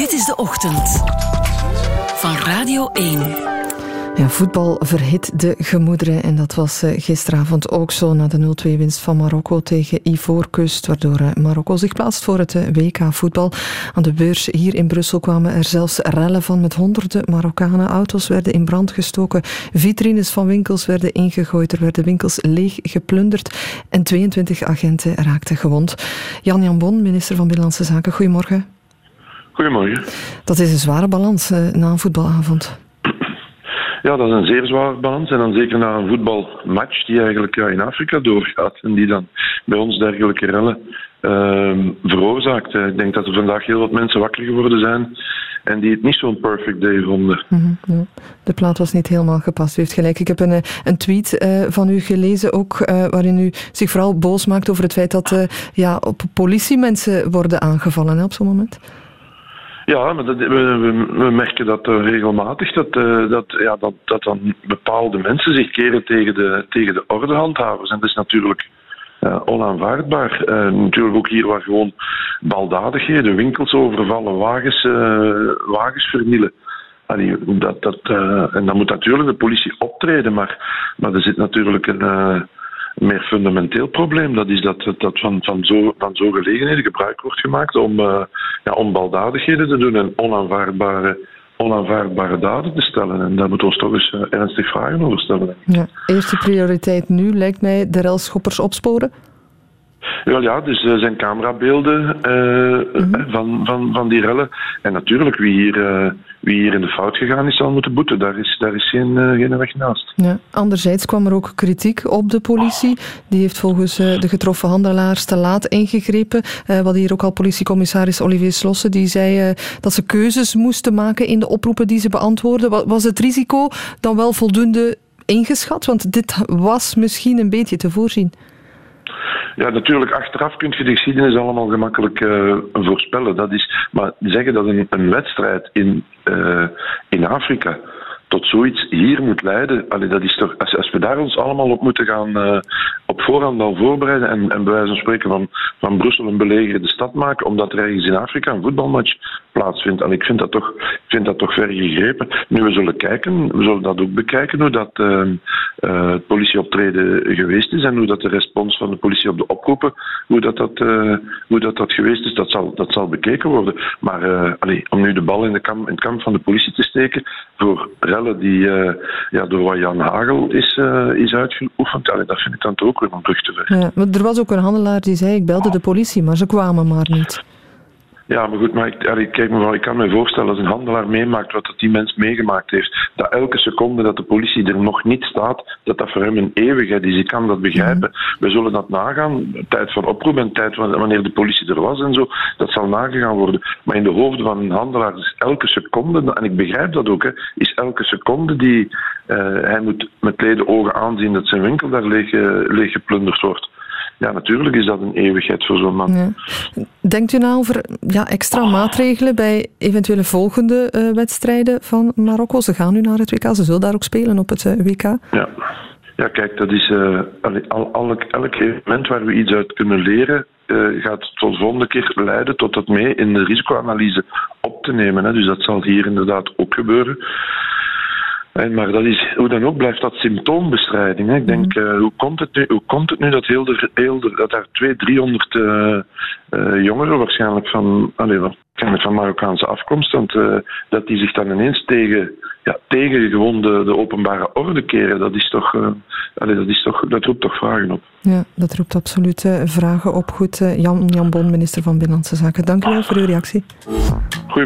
Dit is de ochtend van Radio 1. Ja, voetbal verhit de gemoederen en dat was gisteravond ook zo na de 0-2-winst van Marokko tegen Ivoorkust, waardoor Marokko zich plaatst voor het WK voetbal. Aan de beurs hier in Brussel kwamen er zelfs rellen van met honderden Marokkanen. Auto's werden in brand gestoken, vitrines van winkels werden ingegooid, er werden winkels leeg geplunderd en 22 agenten raakten gewond. Jan Jambon, minister van Binnenlandse Zaken, goedemorgen. Goedemorgen. Dat is een zware balans na een voetbalavond. Ja, dat is een zeer zware balans. En dan zeker na een voetbalmatch die eigenlijk in Afrika doorgaat. En die dan bij ons dergelijke rellen veroorzaakt. Ik denk dat er vandaag heel wat mensen wakker geworden zijn en die het niet zo'n perfect day vonden. Mm-hmm, ja. De plaat was niet helemaal gepast. U heeft gelijk. Ik heb een tweet van u gelezen ook, waarin u zich vooral boos maakt over het feit dat op politiemensen worden aangevallen op zo'n moment. Ja, maar we merken dat regelmatig, dat dan bepaalde mensen zich keren tegen de ordehandhavers. En dat is natuurlijk onaanvaardbaar. Natuurlijk ook hier waar gewoon baldadigheden, winkels overvallen, wagens vernielen. En dan moet natuurlijk de politie optreden, maar er zit natuurlijk een meer fundamenteel probleem. Dat is dat van zo gelegenheden gebruik wordt gemaakt om baldadigheden te doen en onaanvaardbare daden te stellen. En daar moeten we ons toch eens ernstig vragen over stellen. Ja, eerste prioriteit nu lijkt mij de relschoppers opsporen. Ja, dus er zijn camerabeelden van die rellen. En natuurlijk, wie hier in de fout gegaan is, zal moeten boeten. Daar is geen weg naast. Ja. Anderzijds kwam er ook kritiek op de politie. Die heeft volgens de getroffen handelaars te laat ingegrepen. Wat hier ook al politiecommissaris Olivier Slossen, die zei dat ze keuzes moesten maken in de oproepen die ze beantwoorden. Was het risico dan wel voldoende ingeschat? Want dit was misschien een beetje te voorzien. Ja, natuurlijk, achteraf kun je de geschiedenis allemaal gemakkelijk voorspellen. Maar zeggen dat een wedstrijd in Afrika tot zoiets hier moet leiden, dat is toch, als we daar ons allemaal op moeten gaan op voorhand al voorbereiden en bij wijze van spreken van Brussel een belegerde stad maken, omdat er ergens in Afrika een voetbalmatch plaatsvindt. Ik vind dat toch ver gegrepen. Nu, we zullen dat ook bekijken, hoe dat het politieoptreden geweest is en hoe dat de respons van de politie op de oproepen, hoe dat geweest is, dat zal bekeken worden. Maar om nu de bal in het kamp van de politie te steken voor rellen die door wat Jan Hagel is uitgeoefend, dat vind ik dan toch ook weer een brug te ver. Ja, maar er was ook een handelaar die zei, ik belde de politie, maar ze kwamen maar niet. Ja, maar goed, ik kan me voorstellen als een handelaar meemaakt wat die mens meegemaakt heeft, dat elke seconde dat de politie er nog niet staat, dat voor hem een eeuwigheid is. Ik kan dat begrijpen. We zullen dat nagaan. Tijd van oproep en tijd wanneer de politie er was en zo, dat zal nagegaan worden. Maar in de hoofden van een handelaar is elke seconde, en ik begrijp dat ook, is elke seconde die hij moet met leden ogen aanzien dat zijn winkel daar leeg geplunderd wordt. Ja, natuurlijk is dat een eeuwigheid voor zo'n man. Ja. Denkt u nou over extra maatregelen bij eventuele volgende wedstrijden van Marokko? Ze gaan nu naar het WK, ze zullen daar ook spelen op het WK. Ja, kijk, dat is elk evenement waar we iets uit kunnen leren, gaat tot de volgende keer leiden tot het mee in de risicoanalyse op te nemen. Dus dat zal hier inderdaad ook gebeuren. Maar dat is, hoe dan ook blijft dat symptoombestrijding. Ik denk, hoe komt het nu dat dat daar 200-300 jongeren waarschijnlijk van Marokkaanse afkomst, dat die zich dan ineens tegen gewoon de openbare orde keren, dat roept toch vragen op. Ja, dat roept absoluut vragen op. Goed, Jan Jambon, minister van Binnenlandse Zaken. Dank u wel voor uw reactie.